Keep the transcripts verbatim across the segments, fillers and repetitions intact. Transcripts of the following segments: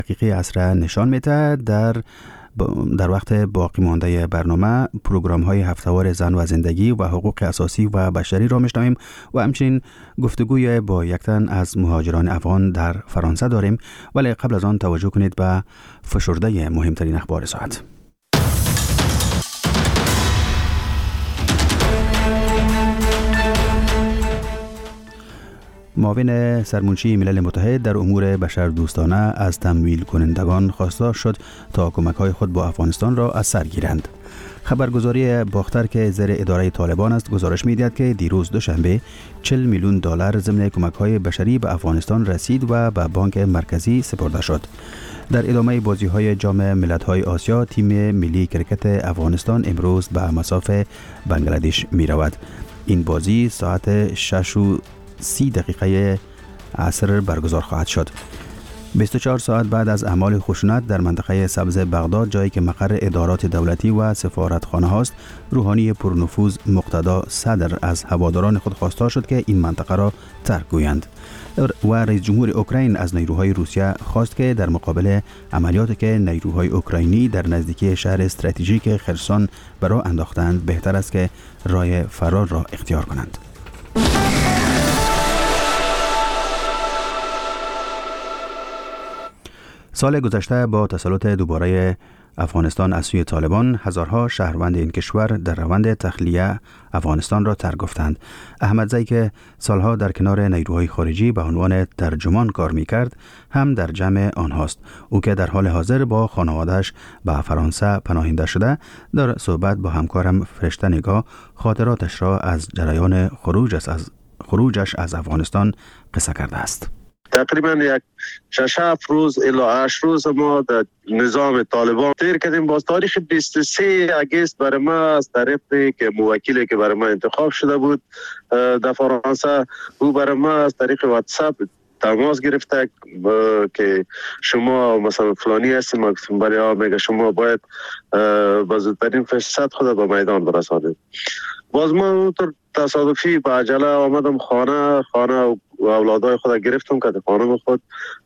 حقیقی عصر نشان میده. در در وقت باقی مانده برنامه پروگرام های هفتهوار زن و زندگی و حقوق اساسی و بشری را میشنویم و همچنین گفتگوی با یک تن از مهاجران افغان در فرانسه داریم، ولی قبل از آن توجه کنید به فشرده مهمترین اخبار ساعت. معاون سرمنشی ملل متحد در امور بشردوستانه از تمویل کنندگان خواستار شد تا کمک‌های خود با افغانستان را از سر گیرند. خبرگزاری باختر که زیر اداره طالبان است گزارش می‌دهد که دیروز دوشنبه چهل میلیون دلار ضمن کمک‌های بشری به افغانستان رسید و به بانک مرکزی سپرده شد. در ادامه بازی‌های جام ملت‌های آسیا، تیم ملی کرکت افغانستان امروز به مصاف بنگلادش می‌رود. این بازی ساعت شش و سی دقیقه عصر برگزار خواهد شد. بیست و چهار ساعت بعد از اعمال خشونت در منطقه سبز بغداد، جایی که مقر ادارات دولتی و سفارتخانه هاست، روحانی پرنفوذ مقتدا صدر از هواداران خود خواستار شد که این منطقه را ترک گویند و رئیس جمهور اوکراین از نیروهای روسیه خواست که در مقابل عملیاتی که نیروهای اوکراینی در نزدیکی شهر استراتژیک خرسون برای انداختند، بهتر است که راه فرار را اختیار کنند. سال گذشته با تسلط دوباره افغانستان از سوی طالبان، هزارها شهروند این کشور در روند تخلیه افغانستان را ترک گفتند. احمدزی که سالها در کنار نیروهای خارجی به عنوان ترجمان کار می‌کرد، هم در جمع آنهاست. او که در حال حاضر با خانواده‌اش به فرانسه پناهنده شده، در صحبت با همکارم فرشته نگاه خاطراتش را از جریان خروجش از خروجش از افغانستان قصه کرده است. تقریبا یک شش هفت روز الی هشت روز ما در نظام طالبان تیر کردیم. باز تاریخ بیست و سه آگوست برای ما از طرف که موکلی که برای ما انتخاب شده بود در فرانسه، او برای ما از طریق واتساپ تماس گرفته که شما مثلا فلانی هستیم، ما گفتیم بله. ها میگه شما باید با زودترین فرصت خود به میدان برسانید. باز ما اونطور تصادفی با عجله آمدم خانه خانه و اولادای خود گرفتم که در خانه خود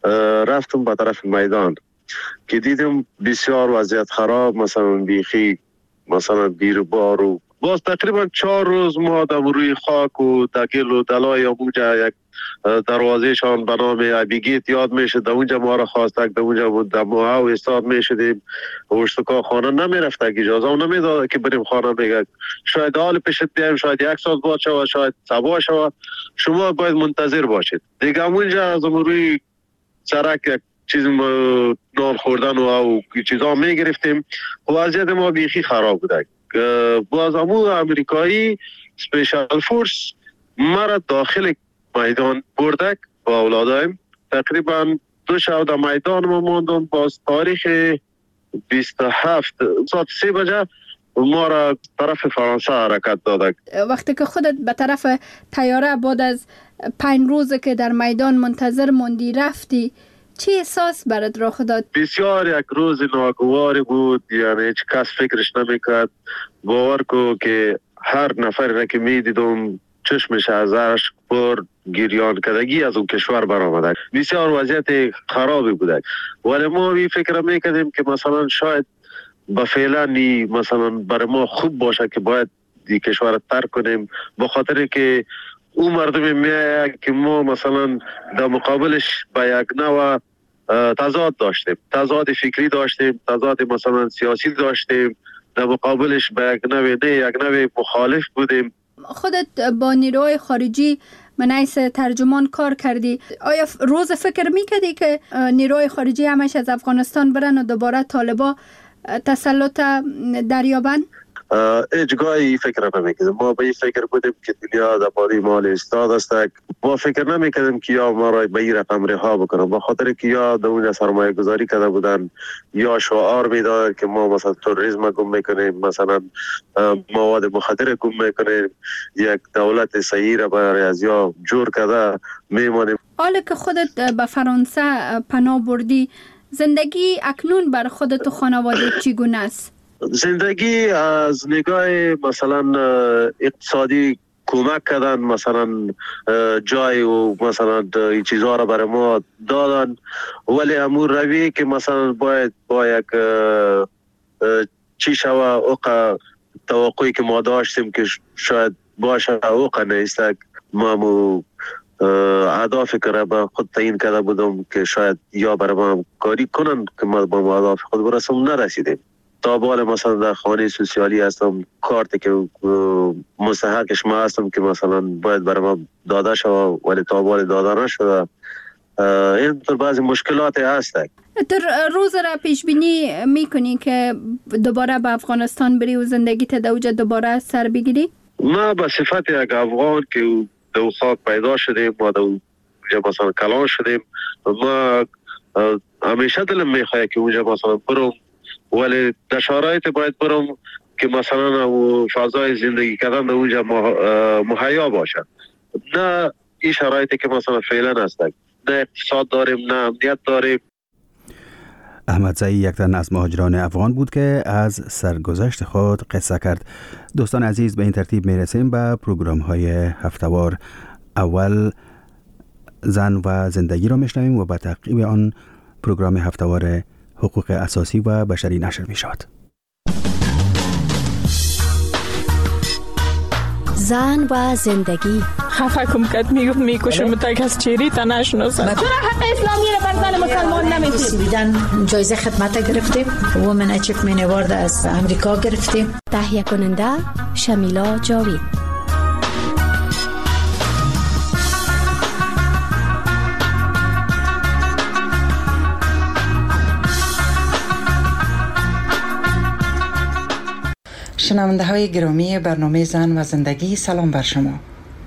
رفتم به طرف میدان که دیدم بسیار وضعیت خراب، مثلا بیخی مثلا بیر بار و باز تقریبا چهار روز ما در روی خاک و دگل و دلای اونجا یک دروازه شان به نام ابیگیت یاد میشه، در اونجا ما را خواستک، در اونجا بود در ما و استاد میشدیم و اشتکا خانه نمیرفته که اجازه هم نمیداد که بریم خانه. میگه شاید حال پیشت بیایم، شاید یک ساعت بعد شود، شاید سبا شود، شما باید منتظر باشید. دیگه اونجا از روی سرک یک چیز نان خوردن و او چیزا میگرفتیم و وضعیت ما بیخی خراب بوده. باز امو امریکایی سپیشال فورس مرا داخل میدان بردک با اولادایم. تقریبا دو شب در میدان ما موندم. باز تاریخ بیست و هفت ساعت سه بجه ما را طرف فرانسه حرکت دادک. وقتی که خودت به طرف طیاره بعد از پنج روز که در میدان منتظر موندی رفتی، چه احساس برات رخ داد؟ بسیار یک روز ناگواری بود، یعنی هیچ کس فکرش نمیکرد. باور کو که هر نفر را که میدیدم چشمش از اشک پر گریان کدگی از اون کشور برآمده. بسیار وضعیت خرابی بوده، ولی ما این فکر میکردیم که مثلا شاید با فعلا نی مثلا برای ما خوب باشه که باید دی کشور رو ترک کنیم، با خاطر که اون مردمی میایه که ما مثلا در مقابلش با یک نوع تضاد داشتیم، تضاد فکری داشتیم، تضاد مثلا سیاسی داشتیم، در مقابلش با یک نوع نه یک نوع مخالف بودیم. خودت با نیروهای خارجی من حیث ترجمان کار کردی، آیا روز فکر میکردی که نیروهای خارجی همش از افغانستان برن و دوباره طالبا تسلط دریابن؟ هیچ گاهی فکر نمیکردیم. ما به این فکر بودیم که دنیا در باری مال استاد است. ما فکر نمیکردیم که یا ما را به این رقم رها بکنم، با خاطر که یا در اونجا سرمایه گذاری کرده بودن یا شعار میدادن که ما مثلا تروریسم گم میکنیم، مثلا مواد مخدر گم میکنیم، یک دولت صحیح را برای از یا جور کرده میمانیم. حالا که خودت به فرانسه پناه بردی، زندگی اکنون بر خودت و خانواده چگونه است؟ زندگی از نگاه مثلا اقتصادی کمک کردن، مثلا جای و مثلا این چیزها را برای ما دادن، ولی امور روی که مثلا باید با یک چی شوه اوقا توقعی که ما داشتیم که شاید باشه اوقا نیست. ما مو اهداف که را به خود تعیین کرده بودم که شاید یا برای ما کاری کنن که ما با اهداف خود برسم نرسیدیم. تا بال مثلا در خانه سوسیالی هستم، کارت که مستحقش ما هستم که مثلا باید برای ما داده شد ولی تا بال داده نشده. این طور بعضی مشکلات هست. در روز را پیش بینی میکنی که دوباره به افغانستان بری و زندگی تا دوجه دوباره سر بگیری؟ ما به صفت یک افغان که دو خاک پیدا شدیم، ما دو مثلا کلان شدیم، ما همیشه دلم میخواه که اونجا مثلا برم، ولی در شرایط باید برم که مثلا فضای زندگی کردن در اونجا مهیا باشد. نه این شرایطی که مثلا فعلا هست، نه اقتصاد داریم، نه امنیت داریم. احمد زئی یک تن از مهاجران افغان بود که از سرگذشت خود قصه کرد. دوستان عزیز، به این ترتیب میرسیم به پروگرام های هفتهوار. اول زن و زندگی را میشنویم و به تعقیب آن پروگرام هفتهوار حقوق اساسی و بشری نشر می شود. زن و زندگی. خفه کم کد میگفت میکشم تا کس چیری تا نشناسم. چرا حق اسلامی را بر زن مسلمان نمیدید؟ سویدن جایزه خدمت گرفتیم، وومن اچیومنت اوارد از امریکا گرفتیم. تهیه کننده شمیلا جاوید. شنونده های گرامی برنامه زن و زندگی، سلام بر شما.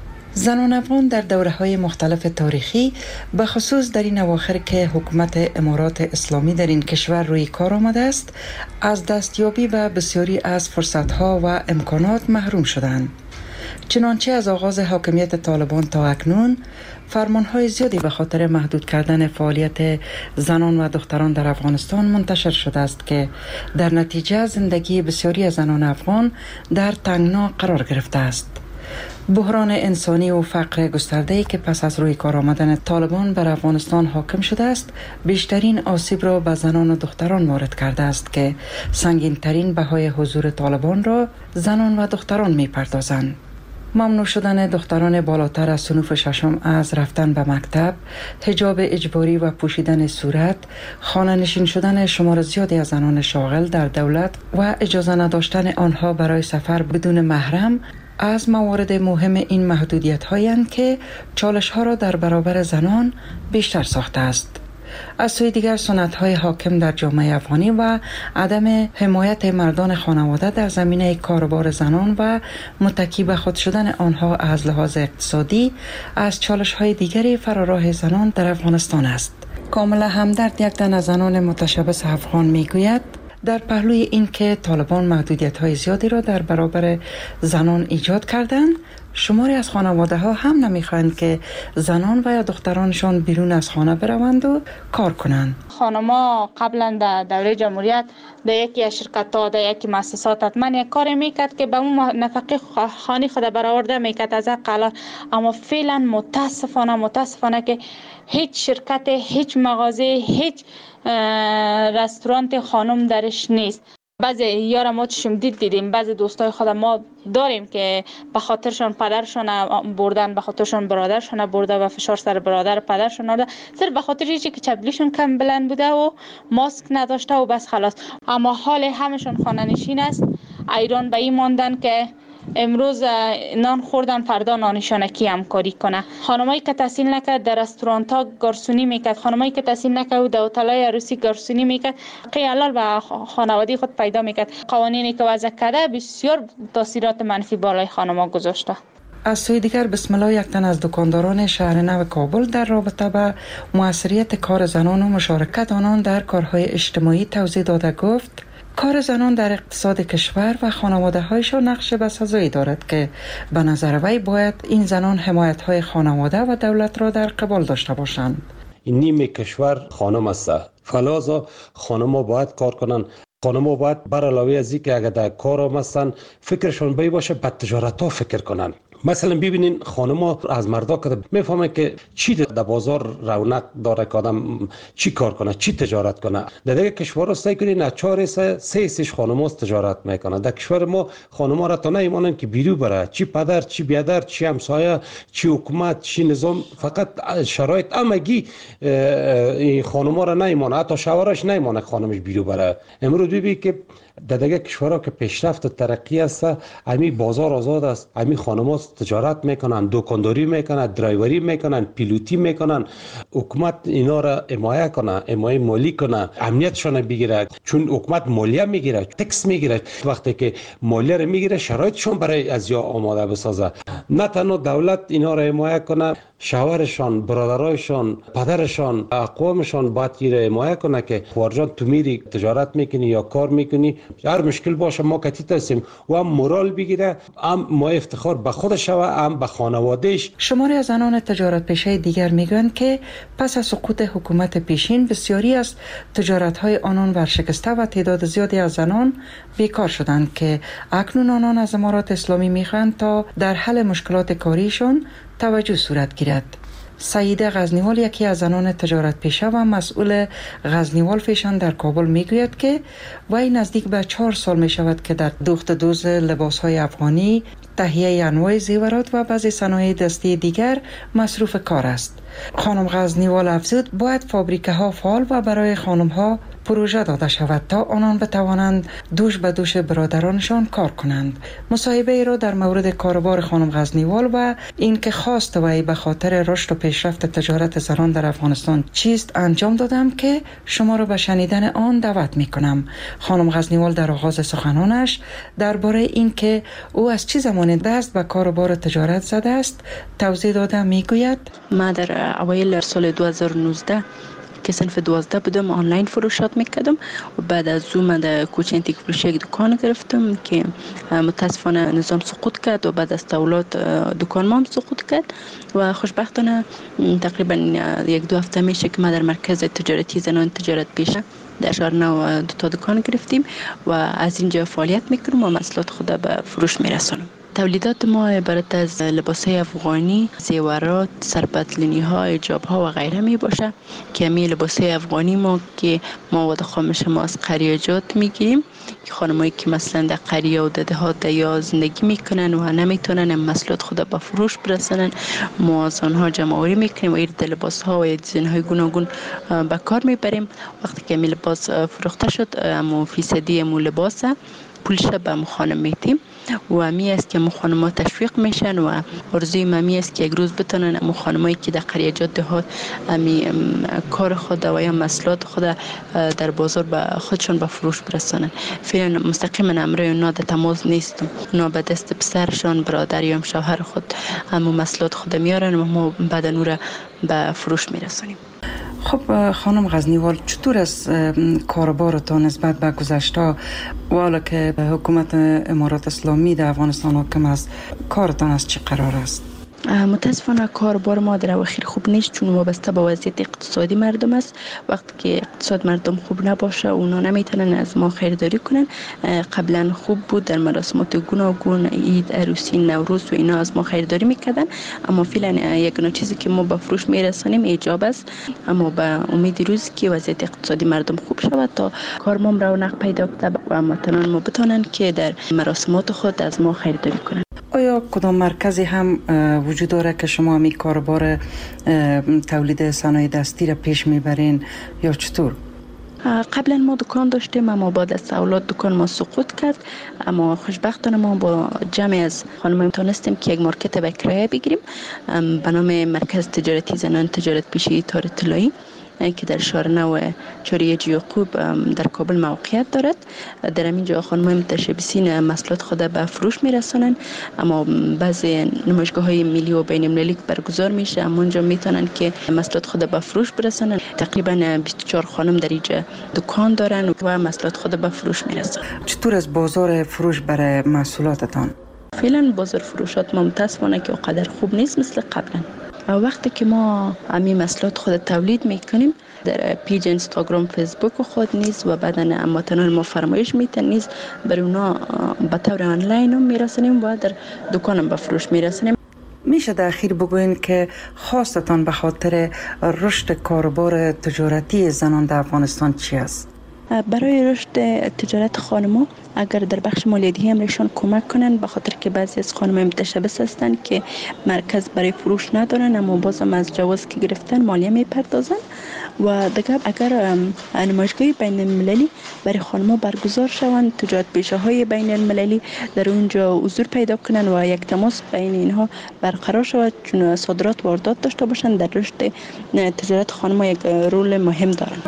زنان افغان در دوره های مختلف تاریخی، به خصوص در این اواخر که حکومت امارات اسلامی در این کشور روی کار آمده است، از دستیابی به بسیاری از فرصت ها و امکانات محروم شدند. چنانچه از آغاز حاکمیت طالبان تا اکنون فرمانهای زیادی به خاطر محدود کردن فعالیت زنان و دختران در افغانستان منتشر شده است که در نتیجه زندگی بسیاری از زنان افغان در تنگنا قرار گرفته است. بحران انسانی و فقر گسترده‌ای که پس از روی کار آمدن طالبان بر افغانستان حاکم شده است، بیشترین آسیب را به زنان و دختران وارد کرده است که سنگین ترین بهای حضور طالبان را زنان و دختران می پردازند. ممنوع شدن دختران بالاتر از صنوف ششم از رفتن به مکتب، حجاب اجباری و پوشیدن صورت، خانه نشین شدن شمار زیادی از زنان شاغل در دولت و اجازه نداشتن آنها برای سفر بدون محرم از موارد مهم این محدودیت هایند که چالش ها را در برابر زنان بیشتر ساخته است. از سوی دیگر سنت های حاکم در جامعه افغانی و عدم حمایت مردان خانواده در زمینه کاروبار زنان و متکی به خود شدن آنها از لحاظ اقتصادی از چالش های دیگری فراراه زنان در افغانستان است. کاملا همدرد یک تن از زنان متشبث افغان میگوید در پهلوی این که طالبان محدودیت های زیادی را در برابر زنان ایجاد کردند، شماری از خانواده ها هم نمیخواهند که زنان و یا دخترانشان بیرون از خانه بروند و کار کنند. خانما قبلا در دوره جمهوریت در یکی از شرکت ها در یکی مؤسسات حتما یک کار میکرد که به اون نفقه خانه خود برآورده میکرد از اقلا، اما فعلا متاسفانه متاسفانه که هیچ شرکت، هیچ مغازه، هیچ رستوران خانم درش نیست. بعضی یارا ما چشم دید دیدیم، بعضی دوستای خود ما داریم که به خاطرشان پدرشان بردن، به خاطرشان برادرشان برده و فشار سر برادر پدرشان آورده، صرف به خاطر چیزی که چپلیشون کم بلند بوده و ماسک نداشته و بس خلاص. اما حال همشون خانه نشین است. ایران به این ماندن که امروز نان خوردن فردا نانشان کی همکاری کنه. خانمایی که تحصیل نکرد در رستوران ها گارسونی میکرد، خانمایی که تحصیل نکرد در هتل‌های عروسی گارسونی میکرد، قیالال و خانوادگی خود پیدا میکرد. قوانینی که وضع کرده بسیار تاثیرات منفی بالای خانم‌ها گذاشته. از سوی دیگر بسم الله یک تن از دکانداران شهر نو کابل در رابطه با موثریت کار زنان و مشارکت آنان در کارهای اجتماعی توضیح داده گفت کار زنان در اقتصاد کشور و خانواده هایشان نقش بسزایی دارد که به نظر وی باید این زنان حمایت های خانواده و دولت را در قبال داشته باشند. این نیم کشور خانم است، فلازا خانم ها باید کار کنند. خانم ها باید بر علاوه از اینکه اگر در کار هم هستند فکرشون بی باشه به تجارت ها فکر کنند. مثلا ببینین خانم‌ها از مردا که میفهمه که چی در بازار رونق داره که آدم چی کار کنه، چی تجارت کنه. در دیگه کشورها سعی کنین از چهار سه سه سش خانم‌ها تجارت میکنه. در کشور ما خانم‌ها را تا نمیمونن که بیرو بره، چی پدر چی بیادر چی همسایه چی حکومت چی نظام، فقط شرایط همگی این خانم‌ها را نمیمونه، حتی شوهرش نمیمونه خانمش بیرو بره. امروز ببین که در دیگه کشورها که پیشرفت و ترقی است، همین بازار آزاد است، همین خانم‌ها تجارت میکنن، دکانداری میکنن، درایوری میکنن، پیلوتی میکنن. حکومت اینا را حمایت کنه، حمایت مالی کنه، امنیتشون بگیره، چون حکومت مالیه میگیره، تکس میگیره. وقتی که مالیه را میگیره شرایطشون برای از یا آماده بسازه. نه تنها دولت اینا را حمایت کنه، شوهرشان، برادرایشان، پدرشان، اقوامشان باید ایره حمایت کنه که خواجان تو میری تجارت میکنی یا کار میکنی، هر مشکل باشه ما کتیت هستیم و هم مورال بگیره، هم ما افتخار به خودش شوه، هم به خانوادهش. شماری از زنان تجارت پیشه دیگر میگویند که پس از سقوط حکومت پیشین بسیاری از تجارت‌های آنان ورشکسته و تعداد زیادی از زنان بیکار شدند که اکنون آنان از امارات اسلامی میخواهند تا در حل مشکلات کاریشان توجه صورت گیرد. سعیده غزنیوال یکی از زنان تجارت پیشه و مسئول غزنیوال فیشن در کابل میگوید که وی نزدیک به چهار سال می شود که در دوخت دوز لباس های افغانی، تهیه انواع زیورات و بعضی صنایع دستی دیگر مصروف کار است. خانم غزنیوال افزود باید فابریکه ها فعال و برای خانم ها پروژه داده شود تا آنان بتوانند دوش به دوش برادرانشان کار کنند. مصاحبه ای را در مورد کاروبار خانم غزنیوال و اینکه خواست وی به خاطر رشد و پیشرفت تجارت زنان در افغانستان چیست انجام دادم که شما را به شنیدن آن دعوت می کنم. خانم غزنیوال در آغاز سخنانش درباره اینکه او از چه زمان دست به کاروبار تجارت زده است توضیح داده می گوید: ما در اوایل سال دو هزار و نوزده که صنف دوازده بودم آنلاین فروشات میکردم و بعد از او من در کوچه انتیک فروش یک دکان گرفتم که متاسفانه نظام سقوط کرد و بعد از تولد دکان ما هم سقوط کرد و خوشبختانه تقریبا یک دو هفته میشه که ما در مرکز تجارتی زنان تجارت پیشه در شهر نو دو تا دکان گرفتیم و از اینجا فعالیت میکنم و محصولات خود به فروش میرسونم. تولیدات ما عبارت از لباس‌های افغانی، زیورات، سرپتلینی‌ها، حجاب‌ها و غیره می باشه که می لباس‌های افغانی ما که مواد خامش ما از قریاجات میگیریم که خانمایی که مثلا در قریه و دهات یا زندگی میکنن و نمیتونن محصولات خود به فروش برسونن، ما از آنها جمع‌آوری میکنیم و این لباس‌ها و دیزاین‌های گوناگون به کار میبریم. وقتی که می لباس فروخته شد، اما فیصدی مو لباس پولش به مو خانم میتیم و می است که مو خانم‌ها تشویق میشن و آرزوی من می است که یک روز بتونن مو خانمایی که در قریاجات دهات امی کار خود و یا محصولات خود در بازار به خودشون به فروش برسونن. فعلا مستقیما امروی اونا در تماس نیستم، اونا به دست پسرشان، برادر یا شوهر خود اما محصولات خود میارن و ما بعد نور به فروش میرسونیم. خب خانم غزنیوال، چطور از کاروبارتان نسبت به گذشته والا که حکومت امارات اسلامی در افغانستان حاکم است، کارتان از چه قرار است؟ متاسفانه کاروبار ما در اواخر خوب نیست، چون وابسته به وضعیت اقتصادی مردم است. وقتی که اقتصاد مردم خوب نباشه اونا نمیتونن از ما خریداری کنن. قبلا خوب بود، در مراسمات گوناگون، عید، عروسی، نوروز و اینا از ما خریداری میکردن، اما فعلا یک چیزی که ما به فروش میرسانیم ایجاب است. اما به امید روزی که وضعیت اقتصادی مردم خوب شود تا کار ما رونق پیدا کنه و هموطنان ما بتونن که در مراسمات خود از ما خریداری کنن. آیا کدام مرکزی هم وجود داره که شما همی کاروبار تولید صنایع دستی را پیش میبرین یا چطور؟ قبلا ما دکان داشتیم، اما بعد از تولد دکان ما سقوط کرد. اما خوشبختانه ما با جمع از خانم‌ها تونستیم که یک مارکت به کرایه بگیریم به نام مرکز تجارتی زنان تجارت پیشه تار طلایی که در شهر نو چوریه یعقوب در کابل موقعیت دارد. در اینجا خانم‌های متشبثین محصولات خود به فروش میرسونن، اما بعضی نمایشگاه‌های ملی و بین‌المللی برگزار میشه، اما اونجا میتونن که محصولات خود به فروش برسونن. تقریبا بیست و چهار خانم در اینجا دکان دارن و محصولات خود به فروش میرسونن. چطور از بازار فروش برای محصولاتتان؟ فعلا بازار فروشات ما متاسفانه که اونقدر خوب نیست مثل قبلا. وقتی که ما همین محصولات خود تولید میکنیم در پیج اینستاگرام، فیسبوک خود نیز و بعدن اما تنها ما فرمایش میتن نیز بر اونا به طور آنلاین هم میرسونیم و در دکانم به فروش میرسونیم. میشه در اخیر بگوین که خواستتان به خاطر رشد کاروبار تجارتی زنان در افغانستان چی است؟ برای رشد تجارت خانم‌ها اگر در بخش مالیاتی هم ایشان کمک کنن، به خاطر که بعضی از خانم‌ها متشبث هستند که مرکز برای فروش ندارن اما بازم از جواز که گرفتن مالیه میپردازن. و دیگه اگر نمایشگاه بین المللی برای خانم‌ها برگزار شوند، تجارت پیشه‌های بین المللی در اونجا حضور پیدا کنن و یک تماس بین اینها برقرار شود، چون صادرات و واردات داشته باشن، در رشد تجارت خانم‌ها یک رول مهم دارن.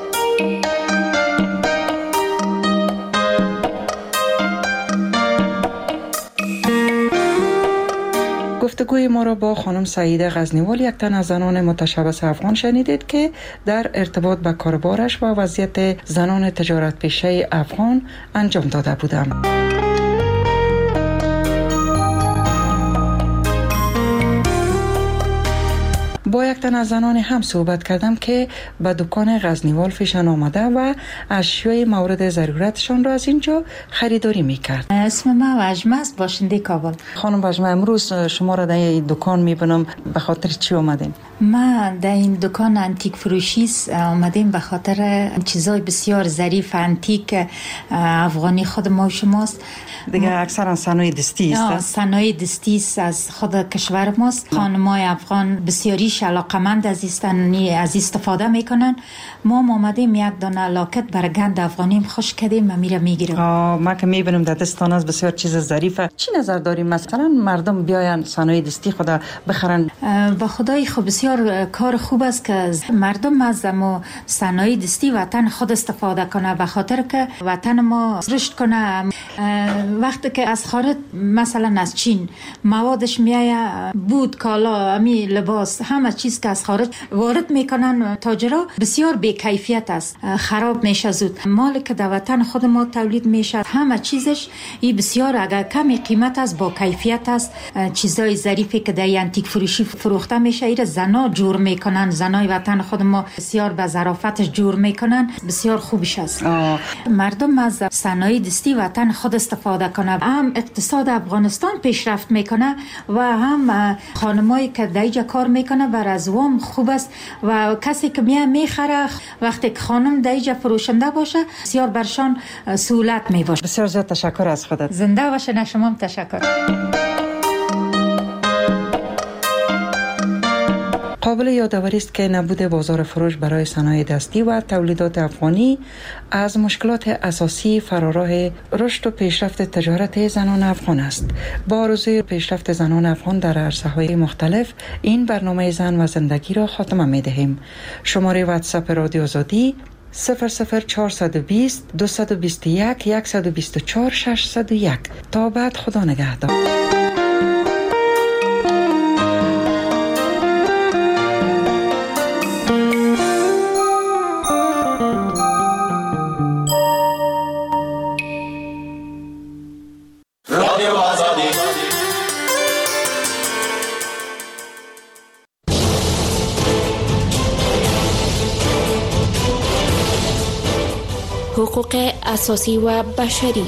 گفتگوی ما را با خانم سعیده غزنیوال، یک تن از زنان متشبث افغان شنیدید که در ارتباط با کاربارش و وضعیت زنان تجارت پیشه افغان انجام داده بودم. با یک تن از زنان هم صحبت کردم که به دکان غزنیوال پیشان آمده و اشیای مورد ضرورتشان را از اینجا خریداری میکرد. اسم من وجمه است، باشنده کابل. خانم وجمه، امروز شما را در این دکان میبینم، به خاطر چی آمدین؟ ما در این دکان انتیک فروشی آمدیم به خاطر چیزای بسیار ظریف انتیک افغانی خود ما و شماست. دیگه اکثرا صنایع دستی است. صنایع دستی است از خود کشور ماست. خانم‌های افغان بسیاریش علاقمند از استانی از استفاده میکنن. ما آمدیم یک دانه لاکت برگند افغانی خوش کردیم و میره میگیریم. ما که میبینیم در دستان از بسیار چیز ظریفه. چی نظر داریم مثلا مردم بیاین صنایع دستی خدا بخرن؟ با خدای خو بسیار کار خوب است که مردم از ما صنایع دستی وطن خود استفاده کنه، به خاطر که وطن ما رشد کنه. وقتی که از خارج مثلا از چین موادش میایه، بود، کالا، امی لباس، همه چیز که از خارج وارد میکنن تاجرها بسیار بی کیفیت است، خراب میشه زود. مالی که در وطن خود ما تولید میشه همه چیزش ای بسیار اگر کمی قیمت است با کیفیت است. چیزای ظریفی که در انتیک فروشی فروخته میشه ایره زنا جور میکنن، زنای وطن خود ما بسیار به ظرافتش جور میکنن، بسیار خوبش است. آه. مردم از صنایع دستی وطن خود استفاده کنه، هم اقتصاد افغانستان پیشرفت میکنه و هم خانمایی که دیجا کار میکنه بر از وام خوب است و کسی که میه میخره وقتی که خانم دیجا فروشنده باشه بسیار برشان سهولت میباشه. بسیار زیاد تشکر از خودت. زنده باشه. نه شما هم تشکر. قابل یادآوری است که نبود بازار فروش برای صنایع دستی و تولیدات افغانی از مشکلات اساسی فراراه رشد و پیشرفت تجارت زنان افغان است. با آرزوی پیشرفت زنان افغان در عرصه‌های مختلف این برنامه زن و زندگی را خاتمه می‌دهیم. شماره واتساپ رادیو آزادی صفر صفر چهارصد و بیست دویست و بیست و یک صد و بیست و چهار ششصد و یک. تا بعد، خدا نگهدار. حقوق اساسی و بشری.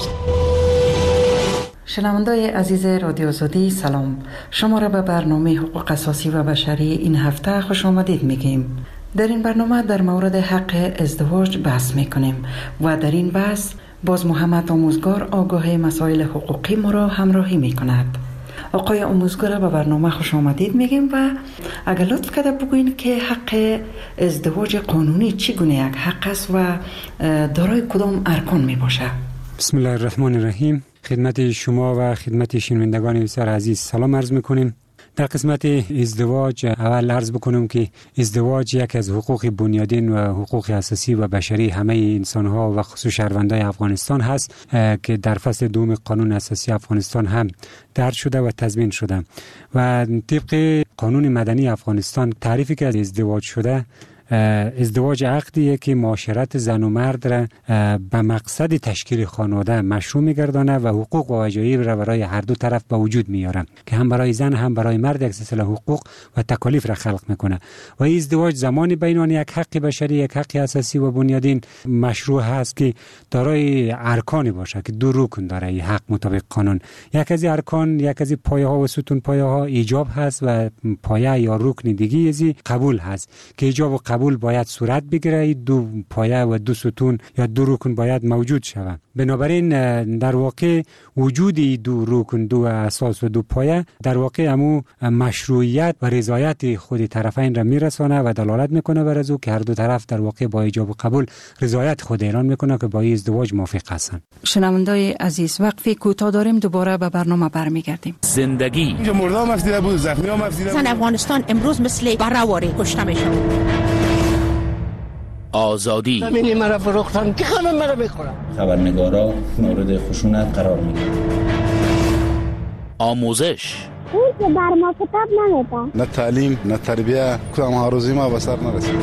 شنوندای عزیز رادیو آزادی، سلام. شما را به برنامه حقوق اساسی و بشری این هفته خوش آمدید میگیم. در این برنامه در مورد حق ازدواج بحث میکنیم و در این بحث باز محمد آموزگار آگاه مسائل حقوقی ما را همراهی میکند. آقای آموزگار به برنامه خوش آمدید میگیم و اگر لطف کرده بگوین که حق ازدواج قانونی چگونه یک حق است و دارای کدام ارکان می باشه؟ بسم الله الرحمن الرحیم. خدمت شما و خدمت شنوندگان بسیار عزیز سلام عرض میکنیم. در قسمت ازدواج اول عرض بکنم که ازدواج یک از حقوق بنیادین و حقوق اساسی و بشری همه انسان‌ها و خصوص شهروندان افغانستان هست که در فصل دوم قانون اساسی افغانستان هم درج شده و تضمین شده و طبق قانون مدنی افغانستان تعریفی که از ازدواج شده ازدواج عقدیه که معاشرت زن و مرد را به مقصد تشکیل خانواده مشروع میگردانه و حقوق و وجایب را برای هر دو طرف به وجود میاره که هم برای زن هم برای مرد یک سلسله حقوق و تکالیف را خلق میکنه. و این ازدواج زمانی بینان یک حق بشری، یک حق اساسی و بنیادین مشروع هست که دارای ارکانی باشه که دو رکن داره این حق مطابق قانون. یک از ارکان، یک از پایه ها و ستون پایه ها ایجاب هست و پایه یا رکن دیگه ازی قبول هست که ایجاب و قبول باید صورت بگیره. دو پایه و دو ستون یا دو رکن باید موجود شود. بنابراین در واقع وجود دو رکن، دو اساس و دو پایه در واقع همو مشروعیت و رضایت خود طرفین را میرسانه و دلالت میکنه بر از او که هر دو طرف در واقع با ایجاب و قبول رضایت خود اعلان میکنه که با این ازدواج موافق هستند. شنوندای عزیز، وقفی کوتاه داریم، دوباره به برنامه برمیگردیم. زندگی اینجا مردم افسیده بود، زخمی هم افسیده بود. زن افغانستان امروز مثل برآوری کشته میشه. آزادی زمین مرا فروختن که خانم مرا میخورن. خبرنگارا مورد خشونت قرار میگیرن. آموزش اون که بر ما کتاب نمیده. نه تعلیم نه تربیه، کدام ها روزی ما به سر نرسید.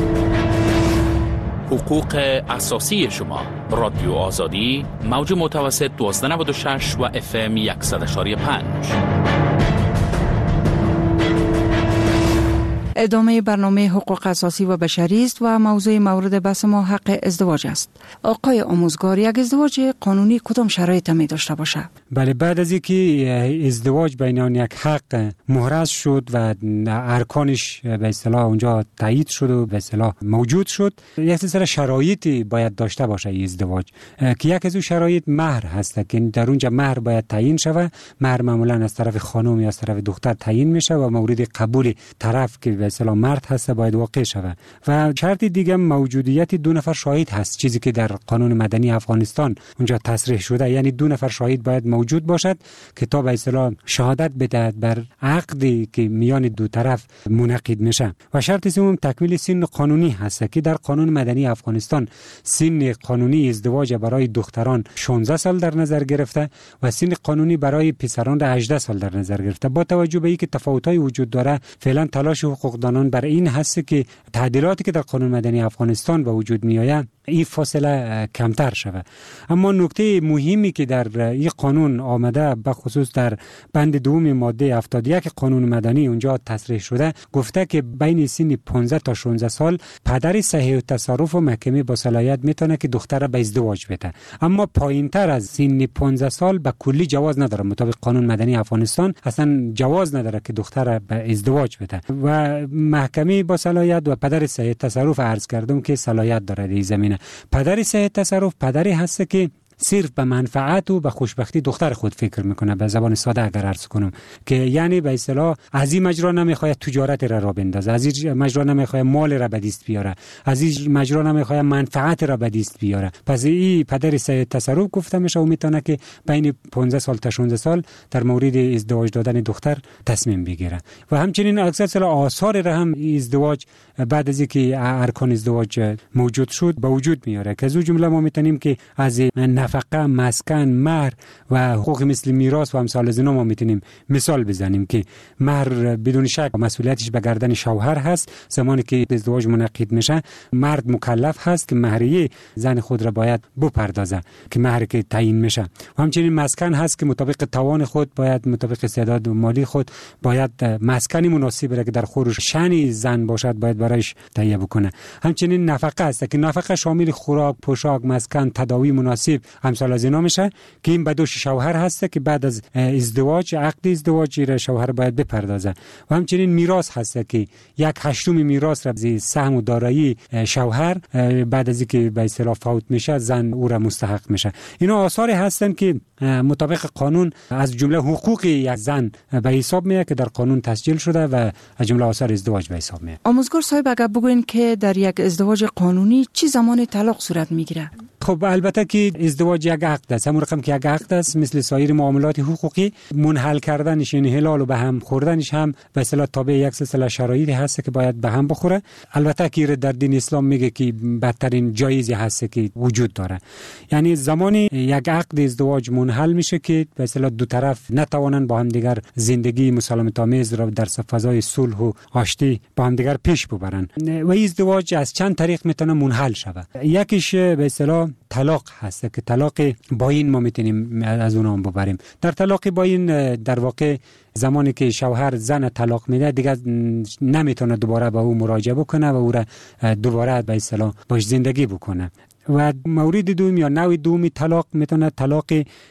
حقوق اساسی شما. رادیو آزادی، موج متوسط دویست و نود و شش و اف ام صد و یک و پنج. ادامه برنامه حقوق اساسی و بشری است و موضوع مورد بحث ما حق ازدواج است. آقای آموزگار، یک ازدواج قانونی کدام شرایط می داشته باشه؟ بله، بعد از اینکه ازدواج بین یک حق محرز شد و ارکانش به اصطلاح اونجا تایید شد و به اصطلاح موجود شد، یک سلسله شرایطی باید داشته باشه این ازدواج که یک از اون شرایط مهر هست که در اونجا مهر باید تعیین شود. مهر معمولا از طرف خانم یا از طرف دختر تعیین میشه و مورد قبول طرف که به اصطلاح مرد هست باید واقع شود. و شرط دیگه موجودیت دو نفر شاهد هست، چیزی که در قانون مدنی افغانستان اونجا تصریح شده، یعنی دو نفر شاهد باید موجود باشد که تا به اصطلاح شهادت بدهد بر عقدی که میان دو طرف منعقد میشه. و شرط سوم تکمیل سن قانونی هست که در قانون مدنی افغانستان سن قانونی ازدواج برای دختران شانزده سال در نظر گرفته و سن قانونی برای پسران هجده سال در نظر گرفته. با توجه به اینکه تفاوت‌های وجود داره، فعلا تلاش حقوقدانان بر این هست که تعدیلاتی که در قانون مدنی افغانستان به وجود میآید این فاصله کمتر شود. اما نکته مهمی که در این قانون آمده، به خصوص در بند دوم ماده هفتاد و یک قانون مدنی اونجا تصریح شده، گفته که بین سن پانزده تا شانزده سال پدر صحیح التصرف و محکمه با صلاحیت میتونه که دختر به ازدواج بده. اما پایینتر از سن پانزده سال به کلی جواز نداره. مطابق قانون مدنی افغانستان اصلا جواز نداره که دختر به ازدواج بده و محکمه با صلاحیت و پدر صحیح التصرف عرض کردم که صلاحیت داره در این زمینه. پدر صحیح التصرف پدری هست که صرف به منفعت و به خوشبختی دختر خود فکر میکنه. به زبان ساده اگر عرض کنم که یعنی به اصطلاح از این مجرا نمیخواد تجارت را را بندازه، از این مجرا نمیخواد مال را به دست بیاره، از این مجرا نمیخواد منفعت را به دست بیاره. پس این پدر صحیح التصرف گفته میشه و میتونه که بین پانزده سال تا شانزده سال در مورد ازدواج دادن دختر تصمیم بگیره. و همچنین اکثر آثار را هم ازدواج بعد از اینکه ارکان ازدواج موجود شد به وجود میاره که از اون جمله ما میتونیم که از نفقه، مسکن، مهر و حقوق مثل میراث و امثال از اینا ما میتونیم مثال بزنیم که مهر بدون شک مسئولیتش به گردن شوهر هست. زمانی که ازدواج منعقد میشه مرد مکلف هست که مهریه زن خود را باید بپردازه که مهر که تعیین میشه. و همچنین مسکن هست که مطابق توان خود باید مطابق استعداد مالی خود باید مسکنی مناسب را که در خورش شأن زن باشد باید برایش تهیه بکنه. همچنین نفقه است که نفقه شامل خوراک، پوشاک، مسکن، تداوی مناسب امثال از اینا میشه که این به دوش شوهر هست که بعد از ازدواج عقد ازدواج را شوهر باید بپردازه. و همچنین میراث هست که یک هشتم میراث را از سهم و دارایی شوهر بعد از اینکه به اصطلاح فوت میشه زن او را مستحق میشه. اینا آثاری هستند که مطابق قانون از جمله حقوق یک زن به حساب میاد که در قانون تسجیل شده و از جمله آثار ازدواج به حساب میاد. آموزگار صاحب اگر بگوین که در یک ازدواج قانونی چه زمان طلاق صورت میگیره؟ خب البته که ازدواج ازدواج یک عقد است، همون رقم که یک عقد است مثل سایر معاملات حقوقی، منحل کردنش یعنی حلال و به هم خوردنش هم به اصطلاح تابع یک سلسله شرایطی هست که باید به هم بخوره. البته که در دین اسلام میگه که بدترین جایزی هست که وجود داره، یعنی زمانی یک عقد ازدواج منحل میشه که به اصطلاح دو طرف نتوانند با هم دیگر زندگی مسالمت آمیز را در فضای صلح و آشتی با هم دیگر پیش ببرن. و ازدواج از چند طریق میتونه منحل شود. یکیش به اصطلاح طلاق هست که طلاق باین ما میتونیم از اون هم ببریم. در طلاق باین در واقع زمانی که شوهر زن طلاق میده دیگه نمیتونه دوباره به او مراجعه بکنه و او را دوباره به اصطلاح باش زندگی بکنه. و مورد دوم یا نوع دومی طلاق میتونه طلاق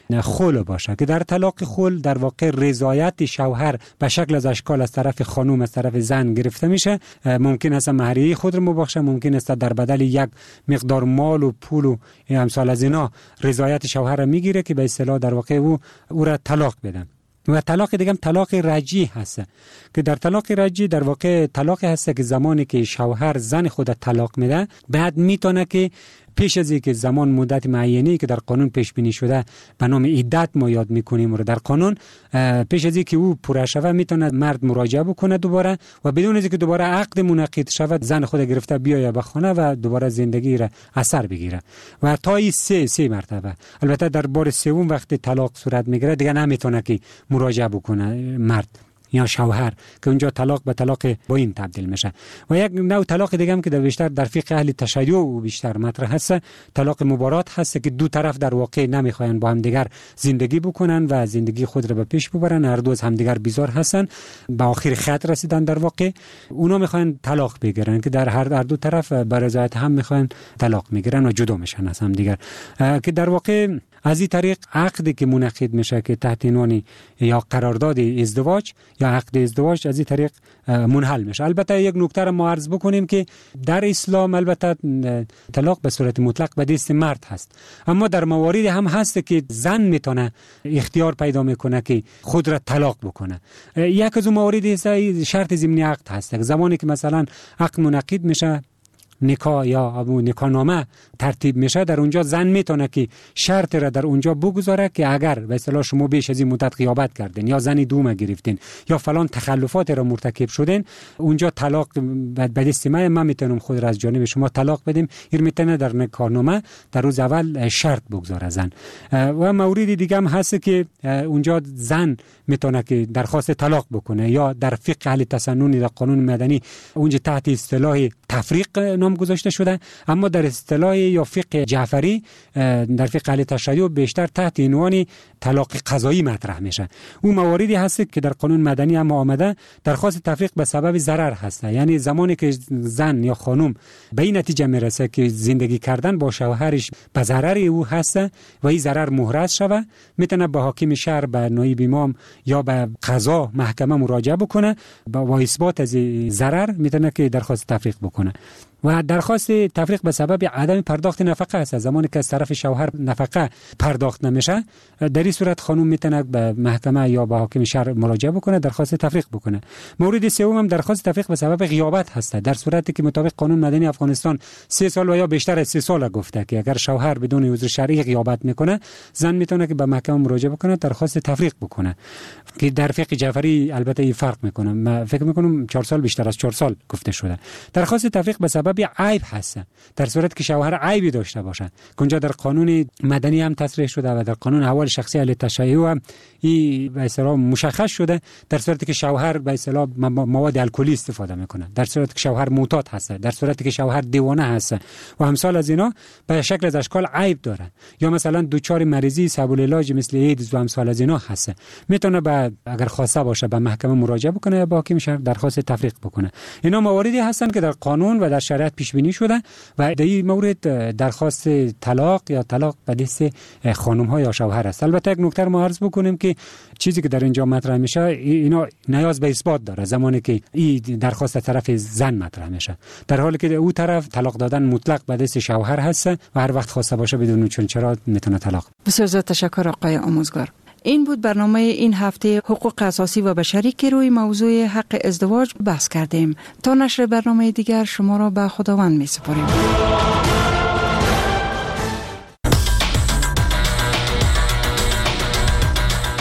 خلع باشه که در طلاق خلع در واقع رضایت شوهر به شکل از اشکال از طرف خانم از طرف زن گرفته میشه. ممکن است مهریه خود رو مبخشه، ممکن است در بدل یک مقدار مال و پول و امثال از اینا رضایت شوهر را میگیره که به اصطلاح در واقع او او را طلاق بده. و طلاق دیگه هم طلاق رجعی هست که در طلاق رجعی در واقع طلاق هست که زمانی که شوهر زن خود طلاق میده بعد میتونه که پیش از اینکه زمان مدت معینی که در قانون پیش بینی شده به نام عدت ما یاد میکنیم رو در قانون، پیش از اینکه او پوره شود میتونه مرد مراجعه بکنه دوباره و بدون از اینکه دوباره عقد منعقد شود زن خود گرفته بیاید به خانه و دوباره زندگی را اثر بگیره و تا این سه سه مرتبه. البته در بار سوم وقتی طلاق صورت میگیره دیگه نمیتونه که مراجعه بکنه مرد یا شوهر که اونجا طلاق به طلاق باین تبدیل میشه. و یک نوع طلاق دیگه هم که در بیشتر در فقه اهل تشیع و بیشتر مطرح هست طلاق مبارات هست که دو طرف در واقع نمیخواین با هم دیگر زندگی بکنن و زندگی خود را به پیش ببرن، هر دو از هم دیگر بیزار هستن، به آخر خط رسیدن در واقع اونا میخواین طلاق بگیرن که در هر در دو طرف به رضایت هم میخواین طلاق میگیرن و جدا میشن از هم دیگر. که در واقع از این طریق عقدی که منعقد میشه که تحت عنوان یا قرارداد ازدواج یا عقد ازدواج از این طریق منحل میشه. البته یک نکته را ما عرض بکنیم که در اسلام البته طلاق به صورت مطلق به دست مرد هست، اما در مواردی هم هست که زن میتونه اختیار پیدا میکنه که خود را طلاق بکنه. یک از اون مواردی شرط ضمنی عقد هست. زمانی که مثلا عقد منعقد میشه، نکاح یا ابو نکاح نامه ترتیب میشه، در اونجا زن میتونه که شرط را در اونجا بگذاره که اگر به اصطلاح شما بیش از این مدت غیابت کردین یا زنی دوم گرفتین یا فلان تخلفات را مرتکب شدین، اونجا طلاق به دست من من میتونم خود را از جانب شما طلاق بدیم. این میتونه در نکاح نامه در روز اول شرط بگذاره زن. و موردی دیگه هم هست که اونجا زن میتونه که درخواست طلاق بکنه یا در فقه اهل تسنن در قانون مدنی اونجا تحت اصطلاح تفریق نام گذاشته شده، اما در اصطلاح یا فقه جعفری در فقه اهل تشیع بیشتر تحت عنوان طلاق قضایی مطرح میشه. اون مواردی هست که در قانون مدنی هم آمده درخواست تفریق به سبب ضرر هست، یعنی زمانی که زن یا خانم به این نتیجه میرسه که زندگی کردن با شوهرش به ضرر او هست و این ضرر محرز شوه، میتونه به حاکم شهر، به نایب امام یا به قضا محکمه مراجعه بکنه با اثبات از ضرر میتونه که درخواست تفریق بکنه. و درخواست تفریق به سبب عدم پرداخت نفقه است. زمانی که از طرف شوهر نفقه پرداخت نمیشه، در این صورت خانم میتونه به محکمه یا به حاکم شهر مراجعه بکنه، درخواست تفریق بکنه. مورد سوم هم درخواست تفریق به سبب غیابت هست، در صورتی که مطابق قانون مدنی افغانستان سه سال و یا بیشتر از سه سال گفته که اگر شوهر بدون عذر شرعی غیابت میکنه، زن میتونه که به محکمه مراجعه بکنه، درخواست تفریق بکنه. که در فقه جعفری البته این فرق میکنه، من فکر میکنم چهار سال بیشتر از چهار سال گفته شده. درخواست تفریق به سبب عیب هست، در صورتی که شوهر عیبی داشته باشه که اونجا در قانون مدنی هم تصریح شده و در قانون احوال شخصی اهل تشیع هم این به اصطلاح مشخص شده، در صورتی که شوهر به اصطلاح مواد الکلی استفاده میکنه، در صورتی که شوهر معتاد هست، در صورتی که شوهر دیوانه هست و امثال از اینا به شکل از اشکال عیب داره، یا مثلا دچار مریضی صعب العلاج مثل ایدز و امثال از اینا هست، میتونه به اگر خواسته باشه به محکمه مراجعه بکنه یا با حاکم شهر درخواست تفریق بکنه. اینا مواردی هستن که در قانون و در شریعت پیش بینی شده و در این مورد درخواست طلاق یا طلاق به دست خانم ها یا شوهر است. البته یک نکته ما عرض بکنیم که چیزی که در اینجا مطرح میشه اینا نیاز به اثبات داره زمانی که این درخواست طرف زن مطرح میشه، در حالی که او طرف طلاق دادن مطلق به دست شوهر هست و هر وقت خواسته باشه بدون چون چرا میتونه طلاق. بسیار زیاد تشکر آقای آموزگار. این بود برنامه این هفته حقوق اساسی و بشری که روی موضوع حق ازدواج بحث کردیم. تا نشر برنامه دیگر شما را به خداوند می سپاریم.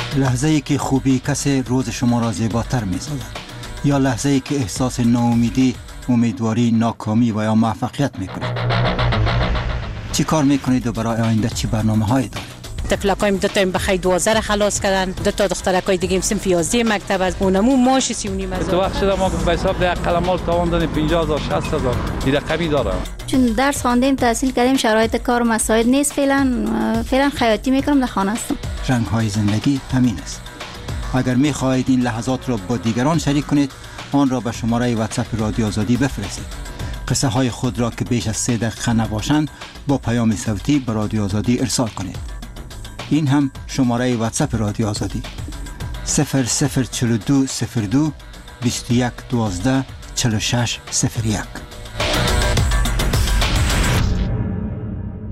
لحظه ای که خوبی کسی روز شما را زیباتر می سازد یا لحظه ای که احساس ناامیدی، امیدواری، ناکامی و یا موفقیت می کنید؟ چی کار می کنید و برای آینده چی برنامه هایی دارید؟ طفلکایم دو تا بخی دوازده را خلاص کردن، دو تا دخترکای دیگه صنف یازده مکتب از اونمو ماش سی و نیم هزار. تو وقت شده ما به حساب ده قلمال تاوان دادیم پنجاه هزار شصت هزار این رقمی داره. چون درس خواندیم تحصیل کردیم شرایط کار مساعد نیست، فعلا فعلا خیاطی میکنم، در خانه هستم. رنگ های زندگی همین است. اگر می خواهید این لحظات را با دیگران شریک کنید، آن را به شماره واتساپ رادیو آزادی بفرستید. قصه های خود را که بیش از سه دقیقه نباشند با پیام صوتی به رادیو آزادی ارسال کنید. این هم شماره واتساپ رادیو آزادی صفر صفر چهل و دو صفر دو بیست و یک دوازده چهل و شش صفر یک.